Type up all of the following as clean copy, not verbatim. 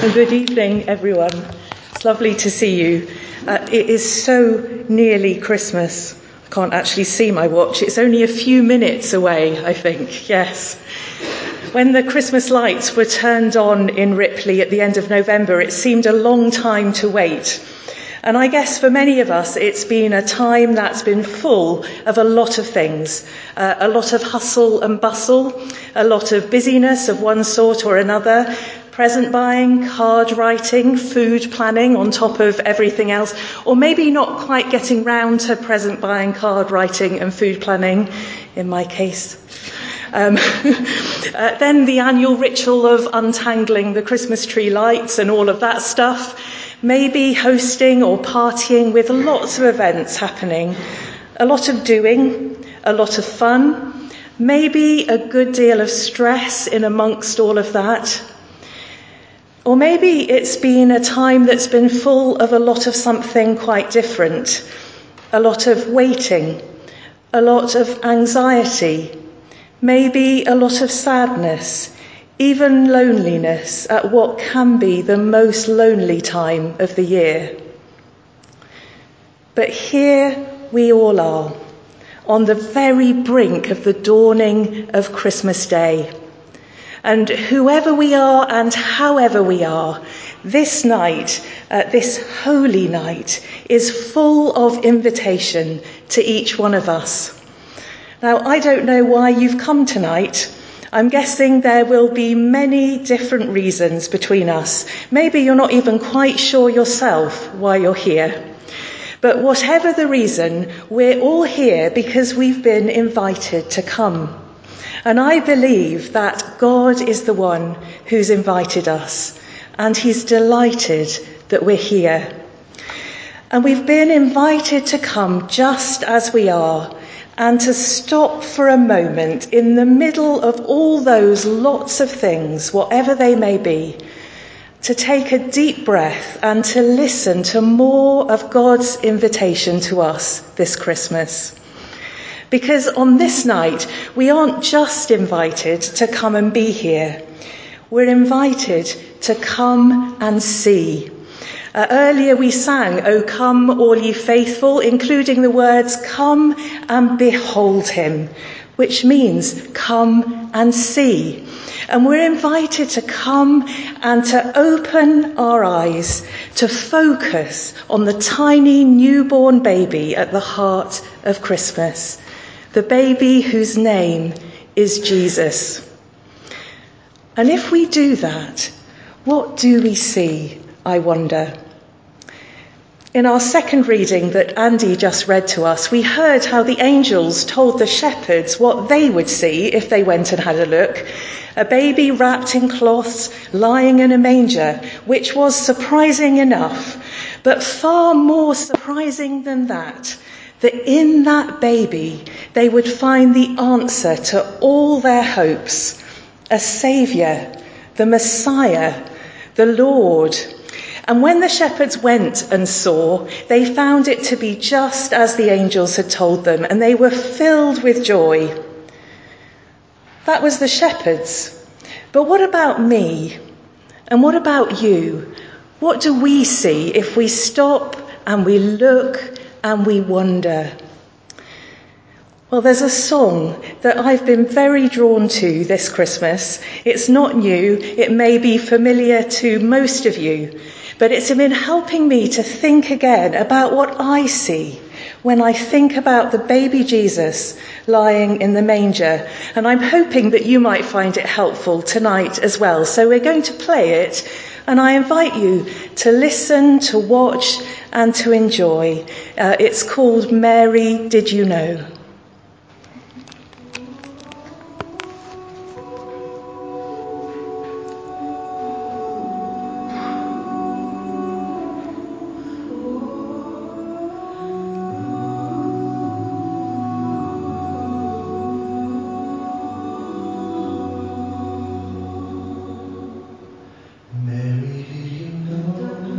Good evening, everyone. It's lovely to see you. It is so nearly Christmas. I can't actually see my watch. It's only a few minutes away, I think. Yes. When the Christmas lights were turned on in Ripley at the end of November, it seemed a long time to wait. And I guess for many of us, it's been a time that's been full of a lot of things. A lot of hustle and bustle, a lot of busyness of one sort or another, present buying, card writing, food planning on top of everything else, or maybe not quite getting round to present buying, card writing and food planning, in my case. Then the annual ritual of untangling the Christmas tree lights and all of that stuff. Maybe hosting or partying with lots of events happening. A lot of doing, a lot of fun. Maybe a good deal of stress in amongst all of that. Or maybe it's been a time that's been full of a lot of something quite different. A lot of waiting, a lot of anxiety, maybe a lot of sadness, even loneliness at what can be the most lonely time of the year. But here we all are, on the very brink of the dawning of Christmas Day. And whoever we are and however we are, this night, this holy night, is full of invitation to each one of us. Now, I don't know why you've come tonight. I'm guessing there will be many different reasons between us. Maybe you're not even quite sure yourself why you're here. But whatever the reason, we're all here because we've been invited to come. And I believe that God is the one who's invited us, and he's delighted that we're here. And we've been invited to come just as we are, and to stop for a moment in the middle of all those lots of things, whatever they may be, to take a deep breath and to listen to more of God's invitation to us this Christmas. Because on this night, we aren't just invited to come and be here. We're invited to come and see. Earlier we sang, "O come, all ye faithful," including the words, "Come and behold him," which means come and see. And we're invited to come and to open our eyes, to focus on the tiny newborn baby at the heart of Christmas. The baby whose name is Jesus. And if we do that, what do we see, I wonder? In our second reading that Andy just read to us, we heard how the angels told the shepherds what they would see if they went and had a look. A baby wrapped in cloths, lying in a manger, which was surprising enough. But far more surprising than that in that baby they would find the answer to all their hopes. A Saviour, the Messiah, the Lord. And when the shepherds went and saw, they found it to be just as the angels had told them, and they were filled with joy. That was the shepherds. But what about me? And what about you? What do we see if we stop and we look and we wonder? Well, there's a song that I've been very drawn to this Christmas. It's not new. It may be familiar to most of you, but it's been helping me to think again about what I see when I think about the baby Jesus lying in the manger. And I'm hoping that you might find it helpful tonight as well. So we're going to play it, and I invite you to listen, to watch, and to enjoy. It's called Mary, Did You Know?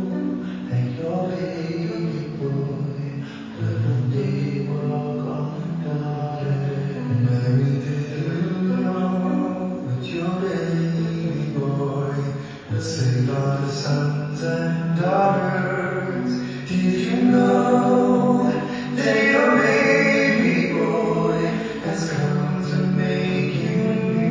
One day we're all gonna the sons and daughters. Did you know that your baby boy has come to make you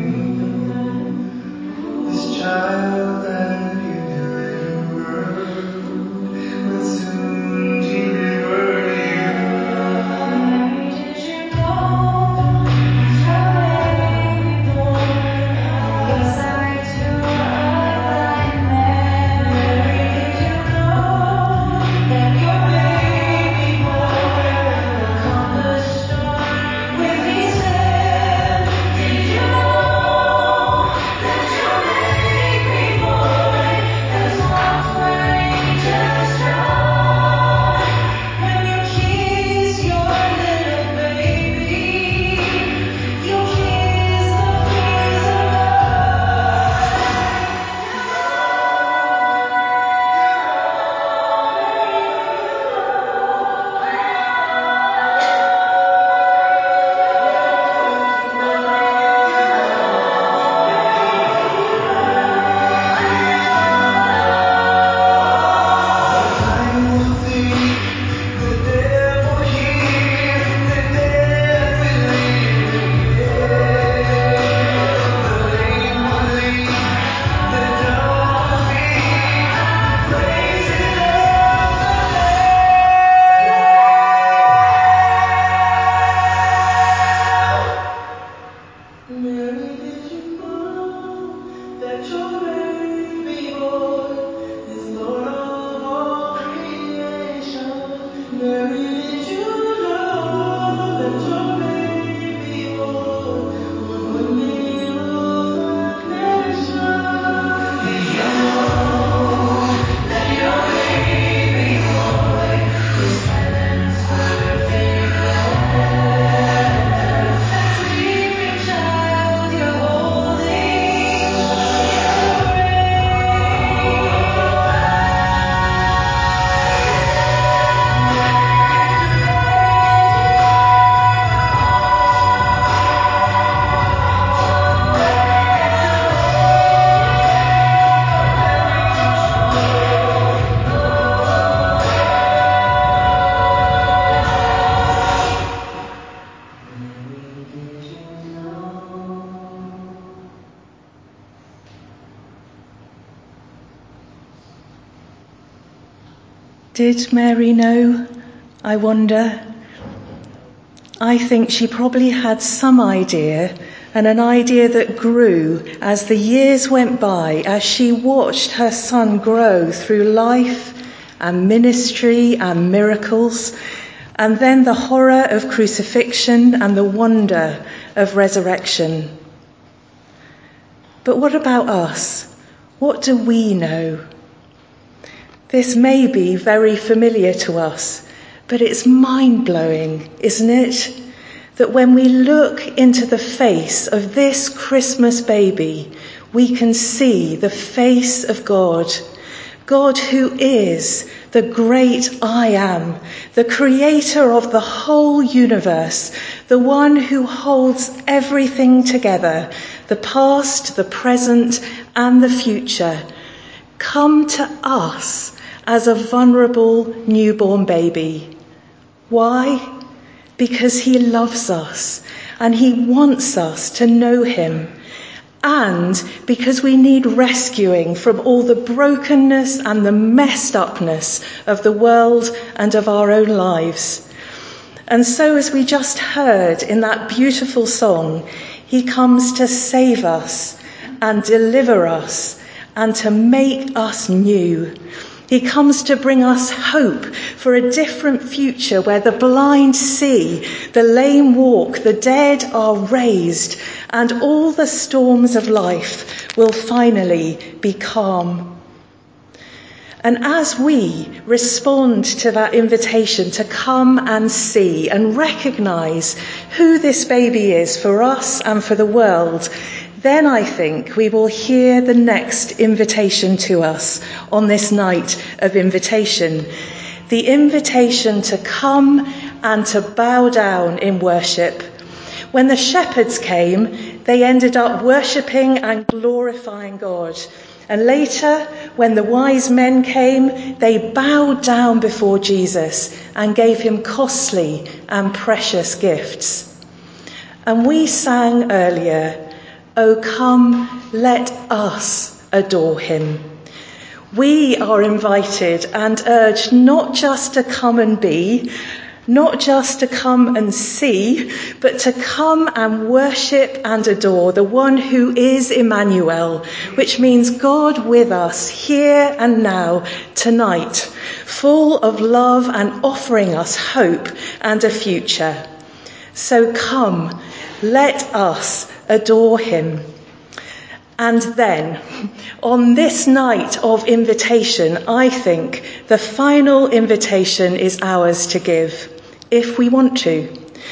new? This child that you delivered will soon deliver you. Did you know your baby boy will sight to a blind man? Did you know that your baby boy will calm the storm with his hand? Did you know that your baby boy has walked where angels trod? When you kiss your little baby, you kiss the Prince of I will think, the devil hear, the dead will live again. The lame will leap, the dumb will speak, the praises of the Lamb. Mary, did you know that your baby boy is Lord of all creation? Mary, did you know that your baby boy would one day rule the nation? Did you know that your baby boy was heaven's perfect lamb? Sleeping child, you're holding Did Mary know? I wonder. I think she probably had some idea, and an idea that grew as the years went by, as she watched her son grow through life and ministry and miracles, and then the horror of crucifixion and the wonder of resurrection. But what about us? What do we know? This may be very familiar to us, but it's mind-blowing, isn't it? That when we look into the face of this Christmas baby, we can see the face of God. God who is the great I am, the creator of the whole universe, the one who holds everything together, the past, the present, and the future, come to us as a vulnerable newborn baby. Why? Because he loves us and he wants us to know him, and because we need rescuing from all the brokenness and the messed upness of the world and of our own lives. And so, as we just heard in that beautiful song, he comes to save us and deliver us and to make us new. He comes to bring us hope for a different future where the blind see, the lame walk, the dead are raised, and all the storms of life will finally be calm. And as we respond to that invitation to come and see and recognise who this baby is for us and for the world, then I think we will hear the next invitation to us on this night of invitation. The invitation to come and to bow down in worship. When the shepherds came, they ended up worshipping and glorifying God. And later, when the wise men came, they bowed down before Jesus and gave him costly and precious gifts. And we sang earlier, "Oh, come, let us adore him." We are invited and urged not just to come and be, not just to come and see, but to come and worship and adore the one who is Emmanuel, which means God with us here and now, tonight, full of love and offering us hope and a future. So come, let us adore him. And then, on this night of invitation, I think the final invitation is ours to give, if we want to.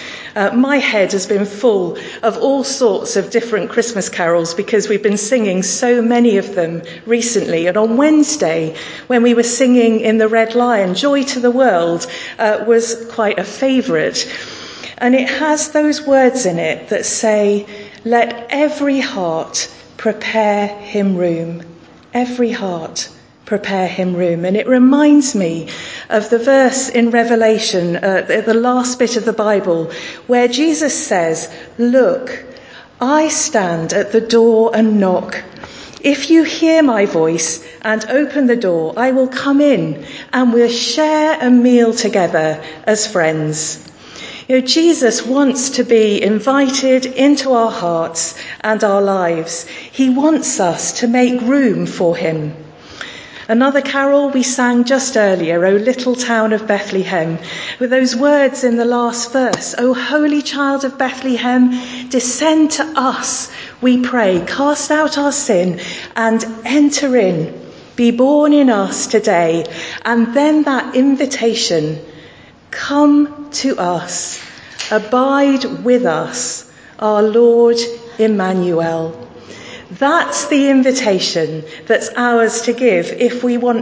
My head has been full of all sorts of different Christmas carols because we've been singing so many of them recently. And on Wednesday, when we were singing in the Red Lion, Joy to the World was quite a favourite. And it has those words in it that say, "Let every heart prepare him room." Every heart prepare him room. And it reminds me of the verse in Revelation, the last bit of the Bible, where Jesus says, "Look, I stand at the door and knock. If you hear my voice and open the door, I will come in and we'll share a meal together as friends." You know, Jesus wants to be invited into our hearts and our lives. He wants us to make room for him. Another carol we sang just earlier, "O Little Town of Bethlehem," with those words in the last verse, "O Holy Child of Bethlehem, descend to us, we pray, cast out our sin and enter in, be born in us today." And then that invitation, "Come to us, abide with us, our Lord Emmanuel." That's the invitation that's ours to give if we want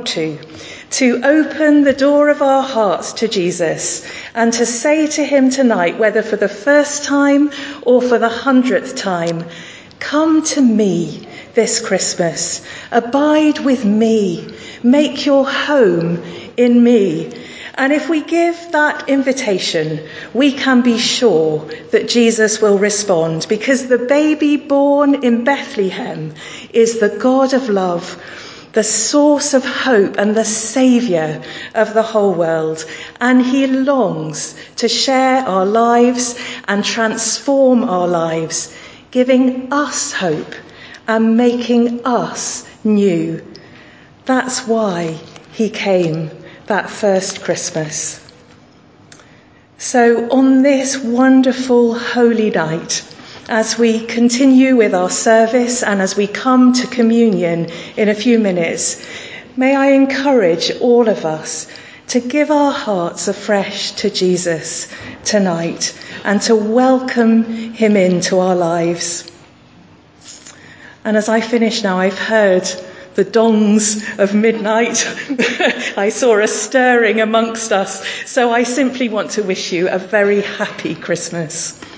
to open the door of our hearts to Jesus and to say to him tonight, whether for the first time or for the 100th time, "Come to me this Christmas, abide with me, make your home in me." And if we give that invitation, we can be sure that Jesus will respond, because the baby born in Bethlehem is the God of love, the source of hope and the saviour of the whole world. And he longs to share our lives and transform our lives, giving us hope and making us new. That's why he came that first Christmas. So on this wonderful holy night, as we continue with our service and as we come to communion in a few minutes, may I encourage all of us to give our hearts afresh to Jesus tonight and to welcome him into our lives. And as I finish now, I've heard the dongs of midnight. I saw a stirring amongst us. So I simply want to wish you a very happy Christmas.